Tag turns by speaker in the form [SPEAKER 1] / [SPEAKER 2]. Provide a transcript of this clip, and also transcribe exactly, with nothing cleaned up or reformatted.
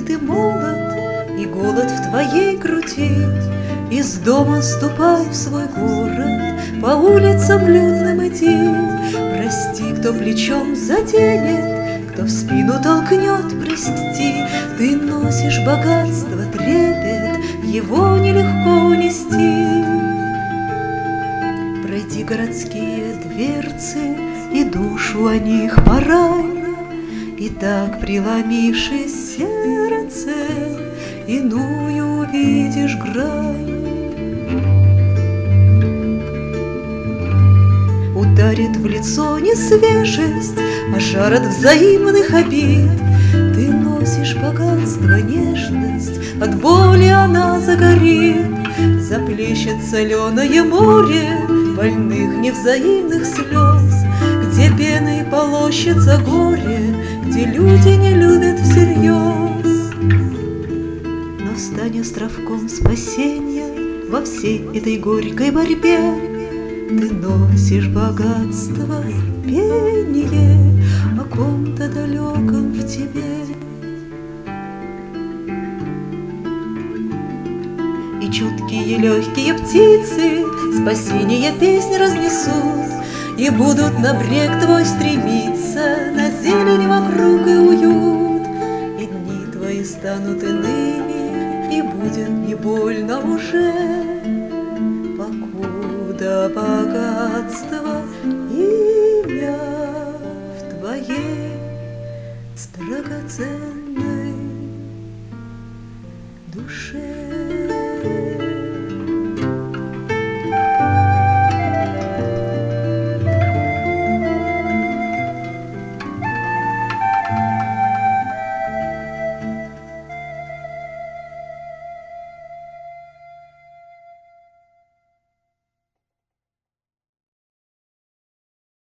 [SPEAKER 1] ты молод, и голод в твоей груди. Из дома ступай в свой город, по улицам людным иди. Прости, кто плечом заденет, кто в спину толкнет, прости. Ты носишь богатство, трепет, его нелегко унести. Пройди городские дверцы, и душу о них порай, и так, преломившись сердце, иную увидишь грань. Ударит в лицо не свежесть, а жар от взаимных обид. Ты носишь богатство, нежность, от боли она загорит. Заплещет соленое море больных невзаимных слез, где пеной полощется горе, где люди не любят всерьез. Но стань островком спасения во всей этой горькой борьбе. Ты носишь богатство, пение о ком-то далеком в тебе. И чуткие легкие птицы спасение песнь разнесут, и будут на брег твой стремиться, на зелень вокруг и уют. И дни твои станут иными, и будет не больно уже, покуда богатство имя в твоей драгоценной душе.